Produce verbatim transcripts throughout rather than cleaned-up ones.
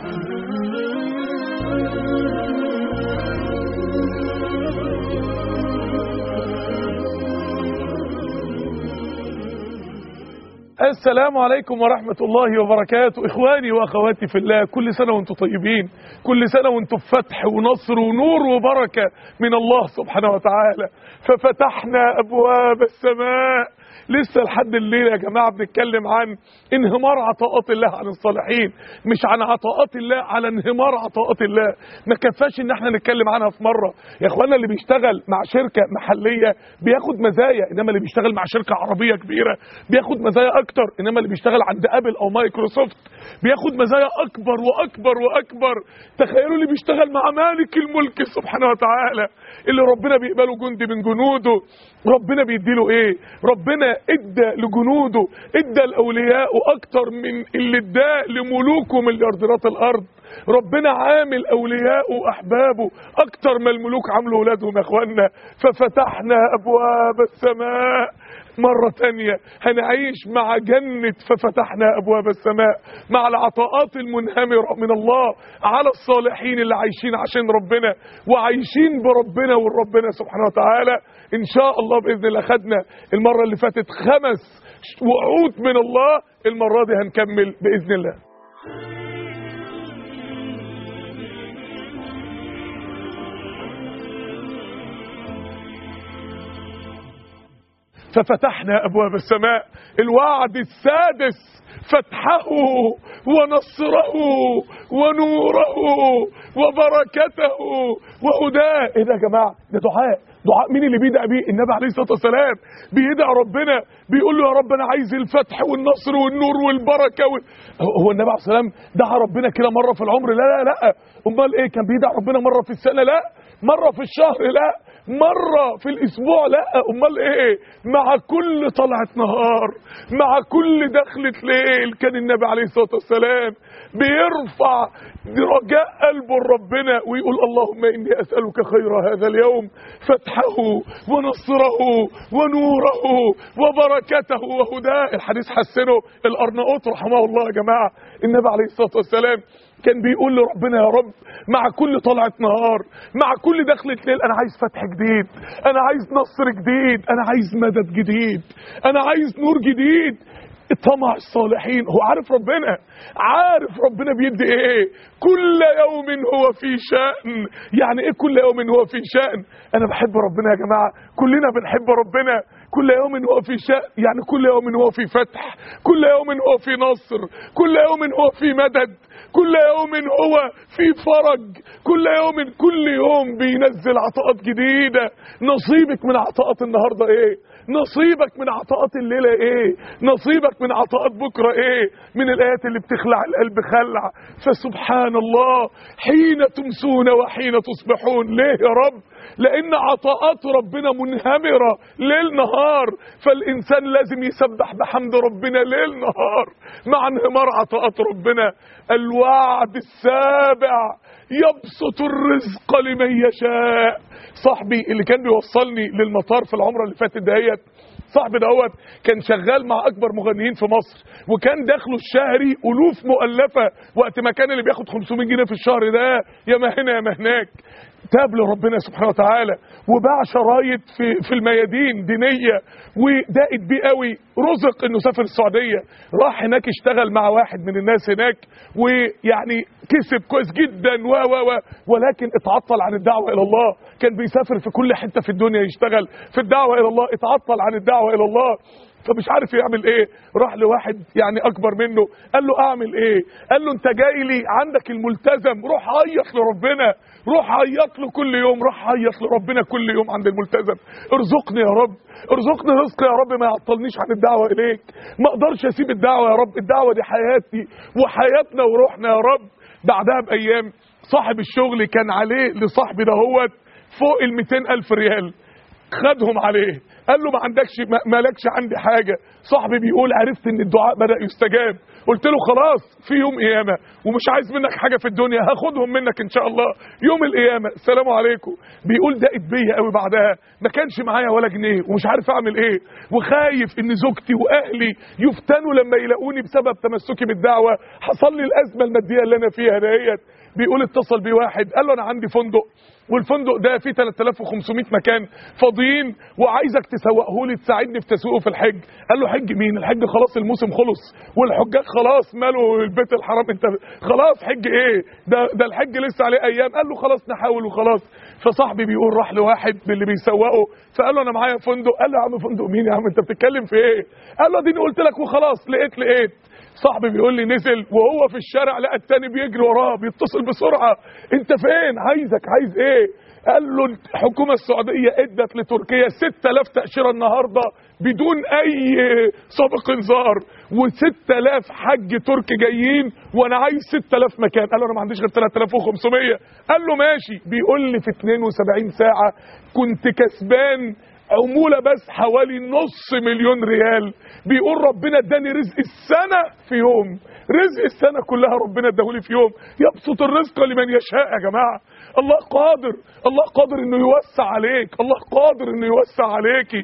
السلام عليكم ورحمة الله وبركاته. إخواني وأخواتي في الله، كل سنة وانتم طيبين، كل سنة وانتم بفتح ونصر ونور وبركة من الله سبحانه وتعالى. ففتحنا أبواب السماء. لسه لحد الليلة يا جماعة بنتكلم عن انهمار عطاءات الله عن الصالحين، مش عن عطاءات الله، على انهمار عطاءات الله. ما كفاش ان احنا نتكلم عنها في مرة يا اخوانا. اللي بيشتغل مع شركة محلية بياخد مزايا، انما اللي بيشتغل مع شركة عربية كبيرة بياخد مزايا اكتر، انما اللي بيشتغل عند ابل او مايكروسوفت بياخد مزايا اكبر واكبر واكبر. تخيلوا اللي بيشتغل مع مالك الملك سبحانه وتعالى، اللي ربنا بيقبله جندي من جنوده، ربنا بيديله ايه؟ ربنا ادى لجنوده، ادى لاوليائه اكتر من اللي اداه لملوكه مليارديرات الارض. ربنا عامل اوليائه واحبابه اكتر ما الملوك عملوا اولادهم يا اخوانا. ففتحنا ابواب السماء. مرة تانية هنعيش مع جنة ففتحنا أبواب السماء، مع العطاءات المنهمرة من الله على الصالحين اللي عايشين عشان ربنا وعايشين بربنا والربنا سبحانه وتعالى. إن شاء الله بإذن الله خدنا المرة اللي فاتت خمس وعود من الله، المرة دي هنكمل بإذن الله. ففتحنا أبواب السماء، الوعد السادس، فتحه ونصره ونوره وبركته وهداه. ايه ده يا جماعة؟ ده دعاء. دعاء مين اللي بيدعي بيه؟ النبي عليه الصلاة والسلام بيدعي ربنا، بيقول له يا رب انا عايز الفتح والنصر والنور والبركة و... هو النبي عليه الصلاة والسلام دعا ربنا كده مرة في العمر؟ لا لا لا. امال ايه؟ كان بيدعي ربنا مرة في السنة؟ لا. مرة في الشهر؟ لا. مرة في الاسبوع؟ لا. امال ايه؟ مع كل طلعة نهار، مع كل دخلة ليل، كان النبي عليه الصلاة والسلام بيرفع رجاء قلبه لربنا ويقول اللهم اني اسألك خير هذا اليوم، فتحه ونصره ونوره وبركته وهداه. الحديث حسنه الارناؤوط رحمه الله يا جماعة. النبي عليه الصلاة والسلام كان بيقول لربنا يا رب مع كل طلعة نهار، مع كل دخلة ليل، انا عايز فتح جديد، انا عايز نصر جديد، انا عايز مدد جديد، انا عايز نور جديد. طمع الصالحين. هو عارف ربنا، عارف ربنا بيدي ايه. كل يوم هو في شأن. يعني ايه كل يوم هو في شأن؟ انا بحب ربنا يا جماعة، كلنا بنحب ربنا. كل يوم هو في شأن، يعني كل يوم هو في فتح، كل يوم هو في نصر، كل يوم هو في مدد، كل يوم هو في فرج، كل يوم كل يوم بينزل عطاءات جديدة. نصيبك من عطاءات النهاردة ايه؟ نصيبك من عطاءات الليلة ايه؟ نصيبك من عطاءات بكرة ايه؟ من الآيات اللي بتخلع القلب خلع. فسبحان الله حين تمسون وحين تصبحون. ليه يا رب؟ لأن عطاءات ربنا منهمرة ليل نهار، فالإنسان لازم يسبح بحمد ربنا ليل نهار مع انهمار عطاءات ربنا. الوعد السابع، يبسط الرزق لمن يشاء. صاحبي اللي كان بيوصلني للمطار في العمرة اللي فاتت دهيت، صاحبي دوت كان شغال مع اكبر مغنيين في مصر، وكان دخله الشهري الوف مؤلفه، وقت ما كان اللي بياخد خمسمية جنيه في الشهر ده يا ما هنا يا ما هناك. تاب لربنا سبحانه وتعالى وباع شرايط في في الميادين دينيه وضاقت بيه قوي. رزق انه سافر السعوديه، راح هناك اشتغل مع واحد من الناس هناك، ويعني كسب كويس جدا و و و ولكن اتعطل عن الدعوه الى الله. كان بيسافر في كل حته في الدنيا يشتغل في الدعوه الى الله، اتعطل عن الدعوه الى الله، فمش عارف يعمل ايه. راح لواحد يعني اكبر منه، قال له اعمل ايه؟ قال له انت جاي لي عندك الملتزم، روح عيط لربنا، روح عيط له كل يوم، روح عيط لربنا كل يوم عند الملتزم. ارزقني يا رب، ارزقني رزق يا رب ما يعطلنيش عن الدعوه اليك، ما اقدرش اسيب الدعوه يا رب، الدعوه دي حياتي وحياتنا وروحنا يا رب. بعدها بايام صاحب الشغل كان عليه لصاحبي دهوت فوق ال مئتين ألف ريال، خدهم عليه، قال له ما عندكش مالكش عندي حاجه. صاحبي بيقول عرفت ان الدعاء بدا يستجاب، قلت له خلاص في يوم قيامه ومش عايز منك حاجه في الدنيا، هاخدهم منك ان شاء الله يوم القيامه، السلام عليكم. بيقول دقت بيا قوي بعدها، ما كانش معايا ولا جنيه ومش عارف اعمل ايه، وخايف ان زوجتي واهلي يفتنوا لما يلاقوني بسبب تمسكي بالدعوه، حصل لي الازمه الماديه اللي انا فيها ديت. بيقول اتصل بيه واحد قال له انا عندي فندق، والفندق ده فيه ثلاثة آلاف وخمسمائة مكان فاضيين وعايزك تسوقه لي تساعدني في تسويقه في الحج. قال له حج مين؟ الحج خلاص الموسم خلص والحجاج خلاص مالوا البيت الحرام، انت خلاص حج ايه ده ده الحج لسه عليه ايام. قال له خلاص نحاول وخلاص. فصاحبي بيقول راح لواحد من اللي بيسوقه فقال له انا معايا فندق. قال له يا عم فندق مين يا عم انت بتتكلم في ايه؟ قال له اديني قلت لك وخلاص لقيت لقيت. صاحبي بيقول لي نزل وهو في الشارع لقى التاني بيجري وراه بيتصل بسرعه، انت فين؟ عايزك عايز ايه؟ قال له الحكومه السعوديه ادت لتركيا ستة آلاف تاشيره النهارده بدون اي سابق انذار، وستة آلاف حج تركي جايين وانا عايز ستة آلاف مكان. قال له انا ما عنديش غير ثلاثة آلاف وخمسمائة. قال له ماشي. بيقول لي في اثنين وسبعين ساعه كنت كسبان عمولة بس حوالي نص مليون ريال. بيقول ربنا اداني رزق السنة في يوم، رزق السنة كلها ربنا اداهولي في يوم. يبسط الرزق لمن يشاء يا جماعة. الله قادر، الله قادر انه يوسع عليك، الله قادر انه يوسع عليكي.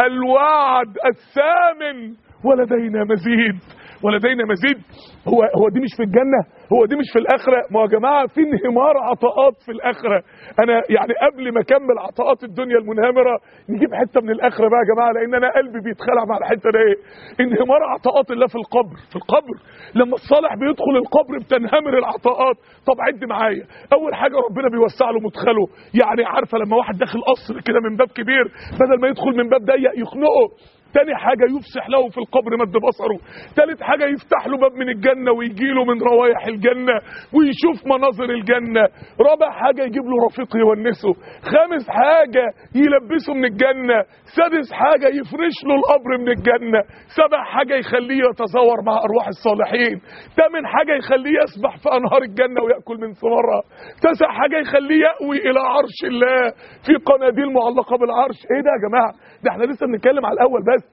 الوعد الثامن ولدينا مزيد، ولدينا مزيد. هو هو دي مش في الجنة؟ هو دي مش في الآخرة؟ ما يا جماعة في انهمار عطاءات في الآخرة. أنا يعني قبل ما أكمل عطاءات الدنيا المنهمرة نجيب حتة من الآخرة بقى يا جماعة، لأن أنا قلبي بيتخلع مع الحتة دي. انهمار عطاءات الله في القبر، في القبر لما الصالح بيدخل القبر بتنهمر العطاءات. طب عد معايا، أول حاجة ربنا بيوسع له مدخله، يعني عارفة لما واحد داخل قصر كده من باب كبير بدل ما يدخل من باب ضيق يخنقه. تاني حاجة يفسح له في القبر مد بصره. تالت حاجة يفتح له باب من الجنة ويجيله من روايح الجنة ويشوف مناظر الجنة. رابع حاجة يجيب له رفيق يونسه. خامس حاجة يلبسه من الجنة. سادس حاجة يفرش له القبر من الجنة. سبع حاجة يخليه يتزاور مع أرواح الصالحين. تامن حاجة يخليه يسبح في أنهار الجنة ويأكل من ثمرها. تاسع حاجة يخليه يأوي إلى عرش الله في قناديل معلقة بالعرش. إيه ده يا جماعة؟ ده احنا لسه بنتكلم على الأول بس،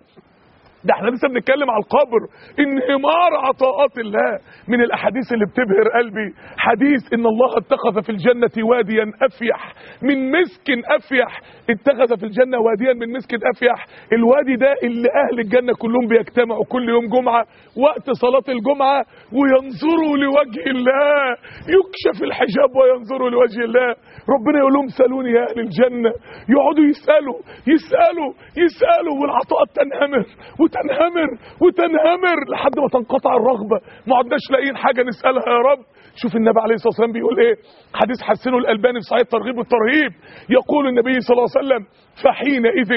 ده احنا لسه بنتكلم على القبر. انهمار عطاءات الله. من الاحاديث اللي بتبهر قلبي حديث ان الله اتخذ في الجنة واديا افيح من مسك افيح. اتخذ في الجنة واديا من مسك افيح. الوادي ده اللي اهل الجنة كلهم بيجتمعوا كل يوم جمعة وقت صلاة الجمعة وينظروا لوجه الله، يكشف الحجاب وينظروا لوجه الله. ربنا يقول لهم سالوني يا اهل الجنة، يقعدوا يسألوا يسألوا يسألوا والعطاءات تنهمر وتنهمر وتنهمر لحد ما تنقطع الرغبة، ما عدناش لاقيين حاجة نسألها يا رب. شوف النبي عليه الصلاة والسلام بيقول ايه، حديث حسنه الألباني في صحيح الترغيب والترهيب. يقول النبي صلى الله عليه وسلم فحينئذ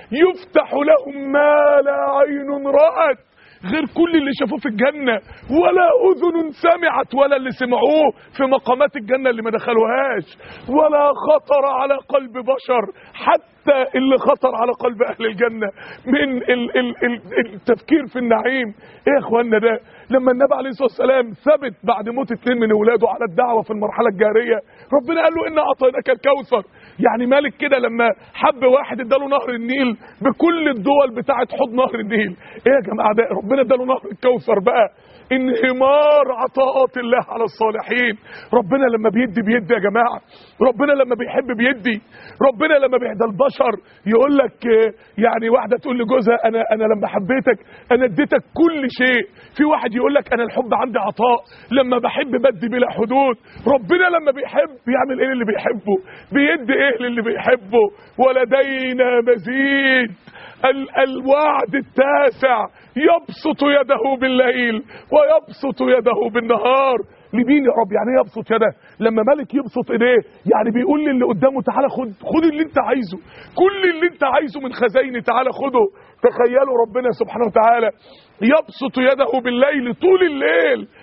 يفتح لهم ما لا عين رأت، غير كل اللي شافوه في الجنة ولا أذن سمعت، ولا اللي سمعوه في مقامات الجنة اللي ما دخلوهاش، ولا خطر على قلب بشر، حتى اللي خطر على قلب أهل الجنة من ال ال ال التفكير في النعيم. ايه يا اخوانا ده؟ لما النبي عليه الصلاة والسلام ثبت بعد موت اتنين من اولاده على الدعوة في المرحلة الجارية، ربنا قال له إنا أعطيناك الكوثر. يعني مالك كده لما حب واحد اداله نهر النيل بكل الدول بتاعت حوض نهر النيل. ايه يا جماعة ده؟ ربنا اداله نهر الكوثر بقى. انهمار عطاءات الله على الصالحين. ربنا لما بيدي بيدي يا جماعة، ربنا لما بيحب بيدي، ربنا لما بيهدى البشر. يقول لك يعني واحدة تقول لجوزها انا انا لما حبيتك انا اديتك كل شيء. في واحد يقول لك انا الحب عندي عطاء، لما بحب بدي بلا حدود. ربنا لما بيحب بيعمل ايه اللي بيحبه؟ بيدي ايه للي بيحبه؟ ولدينا مزيد. ال الوعد التاسع يبسط يده بالليل ويبسط يده بالنهار. لمين يا رب؟ يعني يبسط يده؟ لما ملك يبسط ايديه يعني بيقول للي قدامه تعالى خد خد اللي انت عايزه، كل اللي انت عايزه من خزايني تعالى خده. تخيلوا ربنا سبحانه وتعالى يبسط يده بالليل طول الليل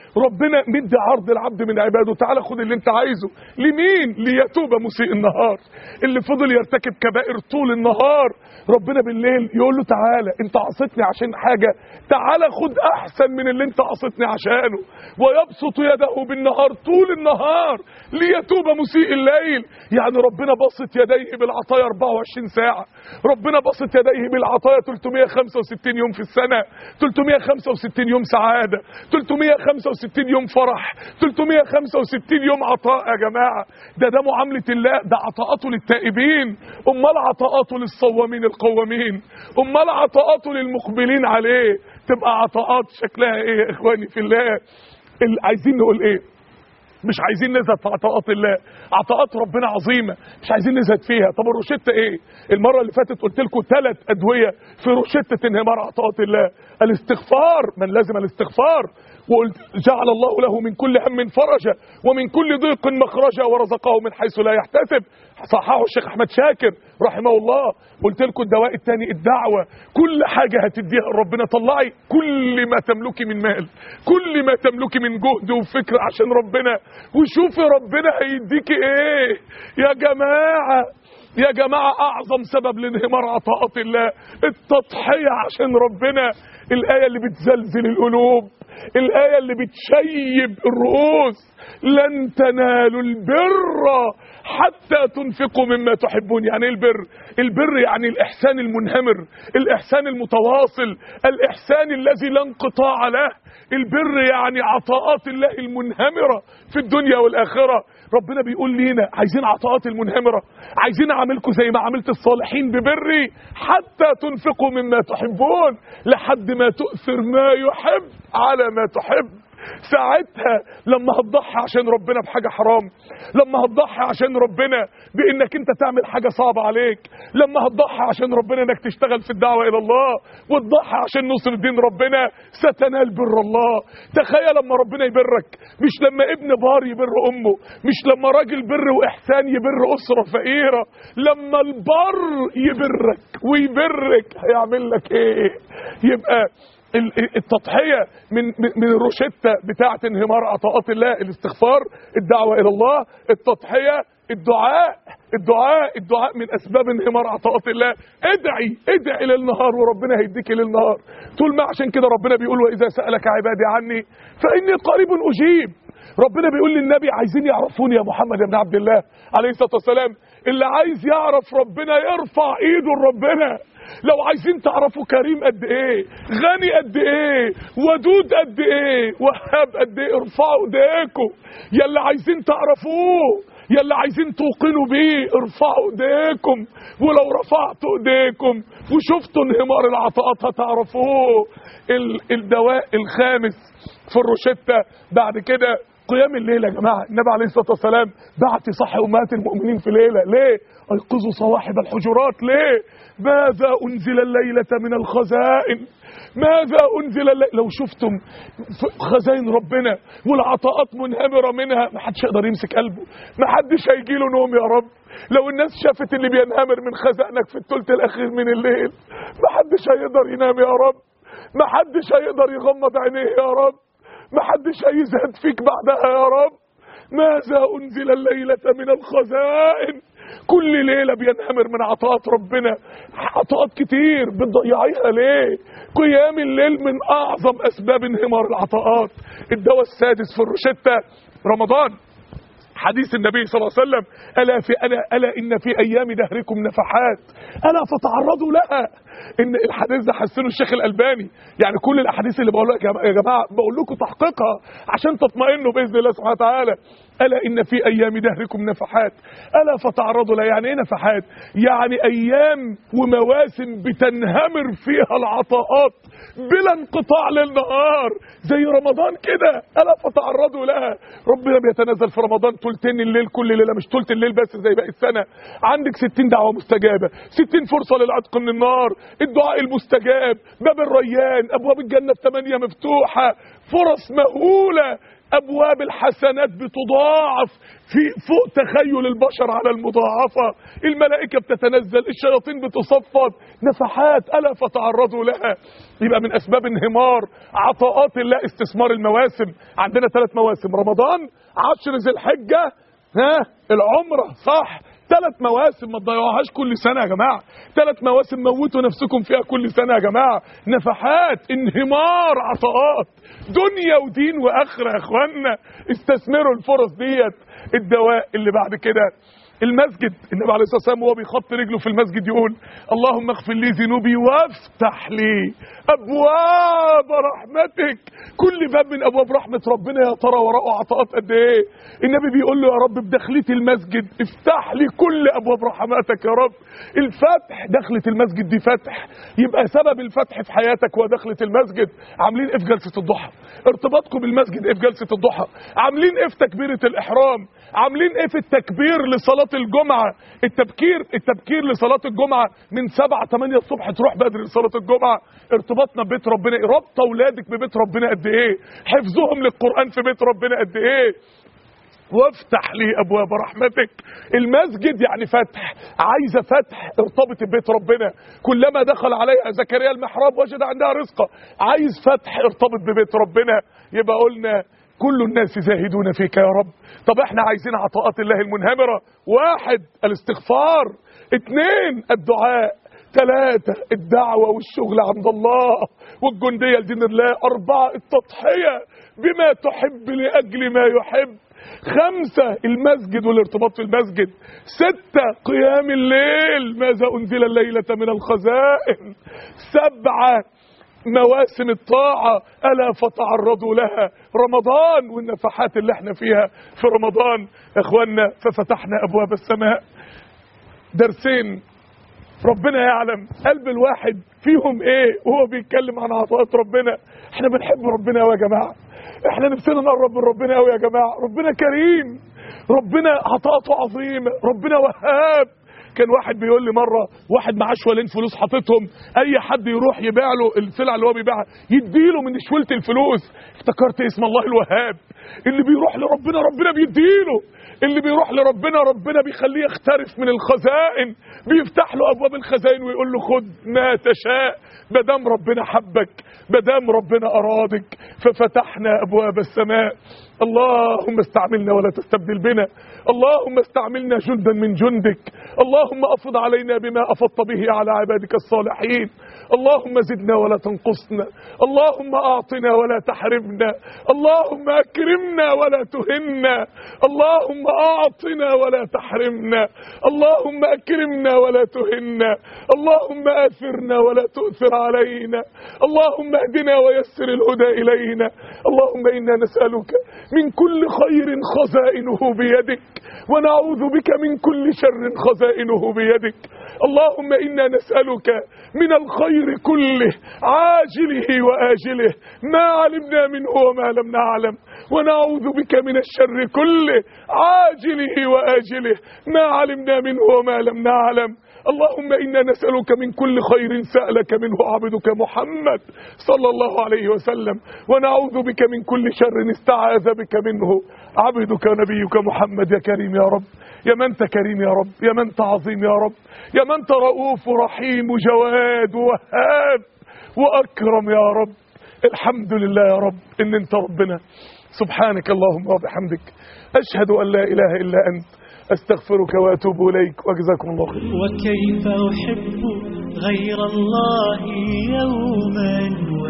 ربنا مدي عرض العبد من عباده، تعالى خد اللي انت عايزه. لمين؟ ليتوب مسيء النهار، اللي فضل يرتكب كبائر طول النهار، ربنا بالليل يقول له تعالى انت عصيتني عشان حاجه، تعالى خد احسن من اللي انت عصيتني عشانه. ويبسط يده بالنهار طول النهار ليتوب مسيء الليل. يعني ربنا بسط يديه بالعطايا أربعة وعشرين ساعه، ربنا بسط يديه بالعطايا ثلاثمائة وخمسة وستين يوم في السنه، ثلاثمائة وخمسة وستين يوم سعاده، ثلاثمائة وخمسة وستين يوم فرح، ثلاثمائة وخمسة وستين يوم عطاء. يا جماعه ده ده معامله الله، ده عطاءاته للتائبين، امال عطاءاته للصوامين القوامين، امال عطاءاته للمقبلين عليه. تبقى عطاءات شكلها ايه يا اخواني في الله؟ عايزين نقول ايه؟ مش عايزين نزهد في عطاءات الله، عطاءات ربنا عظيمه مش عايزين نزهد فيها. طب الروشته ايه؟ المره اللي فاتت قلت لكم ثلاث ادويه في روشته انهمار عطاءات الله. الاستغفار، من لازم الاستغفار، وقلت جعل الله له من كل هم فرجا ومن كل ضيق مخرجا ورزقه من حيث لا يحتسب. صححه الشيخ احمد شاكر رحمه الله. قلت لكم الدواء الثاني الدعوه، كل حاجه هتديها ربنا طلعي كل ما تملكي من مال، كل ما تملكي من جهد وفكر عشان ربنا، وشوفي ربنا هيديكي ايه. يا جماعه يا جماعه اعظم سبب لانهمار عطاءات الله التضحيه عشان ربنا. الايه اللي بتزلزل القلوب، الآية اللي بتشيب الرؤوس، لن تنالوا البر حتى تنفقوا مما تحبون. يعني ايه البر؟ البر يعني الإحسان المنهمر، الإحسان المتواصل، الإحسان الذي لا انقطاع له. البر يعني عطاءات الله المنهمرة في الدنيا والآخرة. ربنا بيقول لينا عايزين عطاءات المنهمرة، عايزين اعملكم زي ما عملت الصالحين ببري حتى تنفقوا مما تحبون، لحد ما تؤثر ما يحب على ما تحب. ساعتها لما هتضحي عشان ربنا بحاجة حرام، لما هتضحي عشان ربنا بانك انت تعمل حاجة صعبة عليك، لما هتضحي عشان ربنا انك تشتغل في الدعوة الى الله، وتضحي عشان نصر دين ربنا، ستنال بر الله. تخيل لما ربنا يبرك، مش لما ابن بار يبر امه، مش لما راجل بر واحسان يبر اسرة فقيرة، لما البر يبرك ويبرك هيعمل لك ايه؟ يبقى التضحية من من الروشتة بتاعة انهمار عطاءات الله الاستغفار، الدعوة إلى الله، التضحية، الدعاء. الدعاء الدعاء من أسباب انهمار عطاءات الله. ادعي ادعي للنهار وربنا هيديك للنهار طول ما. عشان كده ربنا بيقول وإذا سألك عبادي عني فإني قريب أجيب. ربنا بيقول للنبي عايزين يعرفوني يا محمد بن عبد الله عليه الصلاة والسلام. اللي عايز يعرف ربنا يرفع ايده لربنا. لو عايزين تعرفوا كريم قد ايه، غني قد ايه، ودود قد ايه، وهاب قد ايه، ارفعوا ايديكم. يلا عايزين تعرفوه، يلا عايزين توقنوا بيه، ارفعوا ايديكم. ولو رفعتوا ايديكم وشفتوا انهمار العطاءات هتعرفوه. الدواء الخامس في الروشتة بعد كده قيام الليل. يا جماعة النبي عليه الصلاة والسلام بعت يصحي أمهات المؤمنين في ليلة. ليه؟ أيقظوا صواحب الحجرات. ليه؟ ماذا أنزل الليلة من الخزائن؟ ماذا أنزل الليلة؟ لو شفتم خزائن ربنا والعطاءات منهمرة منها، ما حدش يقدر يمسك قلبه، ما حدش هيجيله نوم يا رب. لو الناس شافت اللي بينهمر من خزائنك في الثلث الأخير من الليل، ما حدش هيقدر ينام يا رب، ما حدش هيقدر يغمض عينيه يا رب، ما حدش هيزهد فيك بعدها يا رب. ماذا أنزل الليلة من الخزائن؟ كل ليلة بينهمر من عطاءات ربنا، عطاءات كتير بتضيعيها ليه؟ قيام الليل من أعظم أسباب انهمار العطاءات. الدواء السادس في الروشتة رمضان. حديث النبي صلى الله عليه وسلم ألا, في ألا, ألا إن في أيام دهركم نفحات ألا فتعرضوا لها. إن الحديث ده حسنه الشيخ الألباني. يعني كل الأحاديث اللي بقولها يا جماعة بقول لكم تحقيقها عشان تطمئنوا بإذن الله سبحانه وتعالى. ألا إن في أيام دهركم نفحات ألا فتعرضوا لها. يعني إيه نفحات؟ يعني أيام ومواسم بتنهمر فيها العطاءات بلا انقطاع للنهار زي رمضان كده. ألا فتعرضوا لها. ربنا بيتنزل في رمضان ثلثين الليل كل ليلة، مش ثلث الليل بس زي باقي السنة. عندك ستين دعوة مستجابة، ستين فرصة للعتق من النار، الدعاء المستجاب، باب الريان، أبواب الجنة الثمانية مفتوحة، فرص مهولة ابواب الحسنات بتضاعف في فوق تخيل البشر على المضاعفه، الملائكه بتتنزل، الشياطين بتصفد، نفحات الا فتعرضوا لها. يبقى من اسباب انهمار عطاءات الله استثمار المواسم. عندنا ثلاث مواسم: رمضان، عشر ذي الحجه، ها العمره، صح؟ ثلاث مواسم ما تضيعوهاش كل سنه يا جماعه، ثلاث مواسم موتوا نفسكم فيها كل سنه يا جماعه. نفحات، انهمار عطاءات دنيا ودين واخره يا اخوانا، استثمروا الفرص ديت. الدواء اللي بعد كده المسجد، النبي عليه الصلاه والسلام وهو بيخط رجله في المسجد يقول اللهم اغفر لي ذنوبي وافتح لي ابواب رحمتك. كل باب من ابواب رحمه ربنا يا ترى وراءه عطاءات قد ايه؟ النبي بيقول له يا رب بدخلتي المسجد افتح لي كل ابواب رحمتك يا رب. الفتح، دخلة المسجد دي فتح، يبقى سبب الفتح في حياتك هو دخلة المسجد. عاملين ايه في جلسه الضحى؟ ارتباطكم بالمسجد ايه في جلسه الضحى؟ عاملين ايه في تكبيره الاحرام؟ عاملين ايه في التكبير لصلاه الجمعه؟ التبكير التبكير لصلاه الجمعه من سبعة تمانية الصبح تروح بدري لصلاه الجمعه. ارتباطنا ببيت ربنا، ربط اولادك ببيت ربنا قد ايه؟ حفظهم للقران في بيت ربنا قد ايه؟ وافتح لي ابواب رحمتك. المسجد يعني فتح، عايزه فتح، ارتبط ببيت ربنا. كلما دخل عليها زكريا المحراب وجد عندها رزقا. عايز فتح، ارتبط ببيت ربنا. يبقى قلنا كل الناس زاهدون فيك يا رب. طب احنا عايزين عطاءات الله المنهمره. واحد الاستغفار، اثنين الدعاء، ثلاثة الدعوة والشغل عند الله والجندية لدين الله، أربعة التضحية بما تحب لأجل ما يحب، خمسة المسجد والارتباط في المسجد، ستة قيام الليل، ماذا أنزل الليلة من الخزائن، سبعة مواسم الطاعة ألا فتعرضوا لها، رمضان والنفحات اللي احنا فيها في رمضان. اخوانا ففتحنا أبواب السماء. درسين ربنا يعلم قلب الواحد فيهم ايه وهو بيتكلم عن عطاءات ربنا. احنا بنحب ربنا قوي يا جماعه، احنا نفسنا نقرب من ربنا قوي يا جماعه. ربنا كريم، ربنا عطاءاته عظيمه، ربنا وهاب. كان واحد بيقول لي مره، واحد معاه شوالين فلوس حاططهم، اي حد يروح يبيع له السلعه اللي هو بيبيعها يديله من شويله الفلوس. افتكرت اسم الله الوهاب. اللي بيروح لربنا ربنا بيديله، اللي بيروح لربنا ربنا بيخليه يخترف من الخزائن، بيفتح له ابواب الخزائن ويقول له خد ما تشاء مادام ربنا حبك، مادام ربنا ارادك. ففتحنا ابواب السماء. اللهم استعملنا ولا تستبدل بنا، اللهم استعملنا جندا من جندك، اللهم افض علينا بما افضت به على عبادك الصالحين، اللهم زدنا ولا تنقصنا، اللهم اعطنا ولا تحرمنا، اللهم اكرمنا ولا تهنا، اللهم اعطنا ولا تحرمنا، اللهم اكرمنا ولا تهنا، اللهم اثرنا ولا تؤثر علينا، اللهم اهدنا ويسر الهدى الينا. اللهم انا نسألك من كل خير خزائنه بيدك، ونعوذ بك من كل شر خزائنه بيدك. اللهم إنا نسألك من الخير كله عاجله وآجله ما علمنا منه وما لم نعلم، ونعوذ بك من الشر كله عاجله وآجله ما علمنا منه وما لم نعلم. اللهم إنا نسألك من كل خير سألك منه عبدك محمد صلى الله عليه وسلم، ونعوذ بك من كل شر استعاذ بك منه عبدك نبيك محمد. يا كريم يا رب، يا من انت كريم يا رب، يا من انت عظيم يا رب، يا من انت رؤوف رحيم جواد وهاب وأكرم يا رب. الحمد لله يا رب إن انت ربنا. سبحانك اللهم وبحمدك، أشهد أن لا إله إلا أنت، أستغفرك وأتوب إليك، وجزاكم الله خير. وكيف أحب غير الله يوما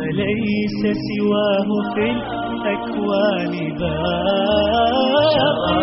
وليس سواه في الأكوان باشا.